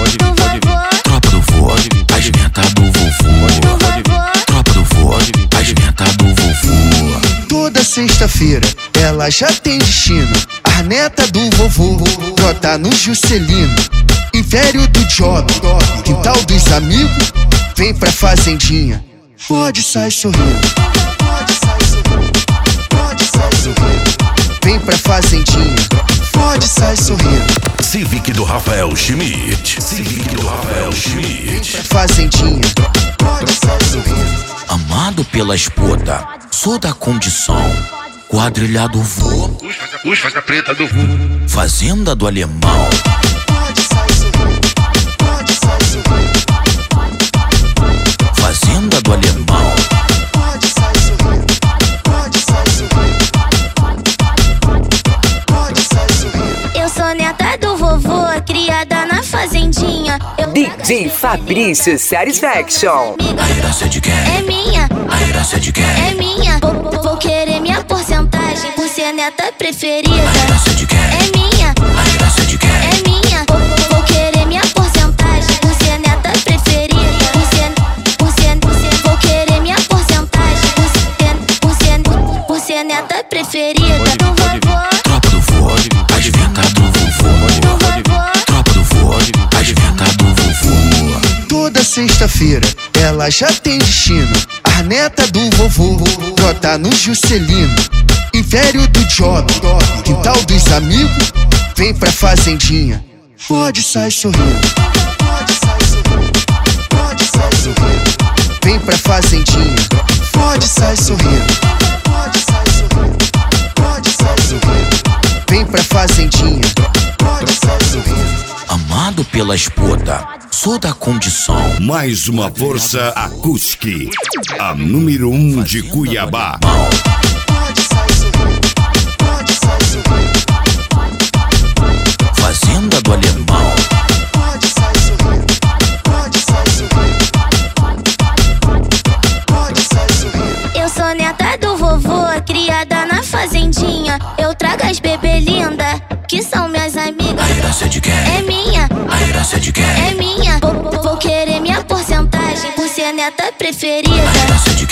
Tropa do vovô, as neta do vovô. Tropa do vovô, as neta do vovô. Toda sexta-feira ela já tem destino. A neta do vovô brota no Juscelino. Império do job, quintal dos amigos, vem pra fazendinha. Pode sair sorrindo, pode sair sorrindo, pode sair sorrindo. Vem pra fazendinha, pode sair sorrindo. Civic do Rafael Schmidt. Civic do Rafael Schmidt. Vem pra fazendinha, pode sair sorrindo. Amado pela esposa, sou da condição. Quadrilha do vô, Os faixa preta do vô. fazenda do alemão. Pode sair sorrindo, pode sair sorrindo. Fazenda do alemão. Pode sair sorrindo, pode sair sorrindo. Pode sair sorrindo. Eu sou neta do vovô, criada na fazendinha. DJ Fabrício Satisfaction. A herança é de quem? É minha, A herança é de quem? é minha. Vou querer minha porcentagem por ser neta preferida. A herança é de quem? É minha, A herança é de quem? é minha. Vou querer minha porcentagem por ser neta preferida. Vou querer minha porcentagem por ser neta preferida do vovô. Tropa do vô, as neta do vovô. Tropa do vô, as neta do vovô. Toda sexta-feira ela já tem destino. A neta do vovô brota no Juscelino. Império do job, quintal dos amigos, vem pra fazendinha. Pode sair sorrindo, pode sair sorrindo, pode sair sorrindo. Vem pra fazendinha, pode sair sorrindo, pode sair sorrindo, pode sair sorrindo. Vem pra fazendinha, pode sair sorrindo. Amado pela esposa, sou da condição. Mais uma força acústica. A número 1 de Cuiabá. Pode sair sorrindo, pode sair sorrindo. Fazenda do alemão. Pode sair sorrindo, pode sair sorrindo. Pode sair sorrindo. Eu sou neta do vovô, criada na fazendinha. Eu trago as bebê linda, que são minhas amigas. A herança é de quem? É minha, A herança é de quem? é minha. Vou querer minha porcentagem por ser neta preferida. A herança é de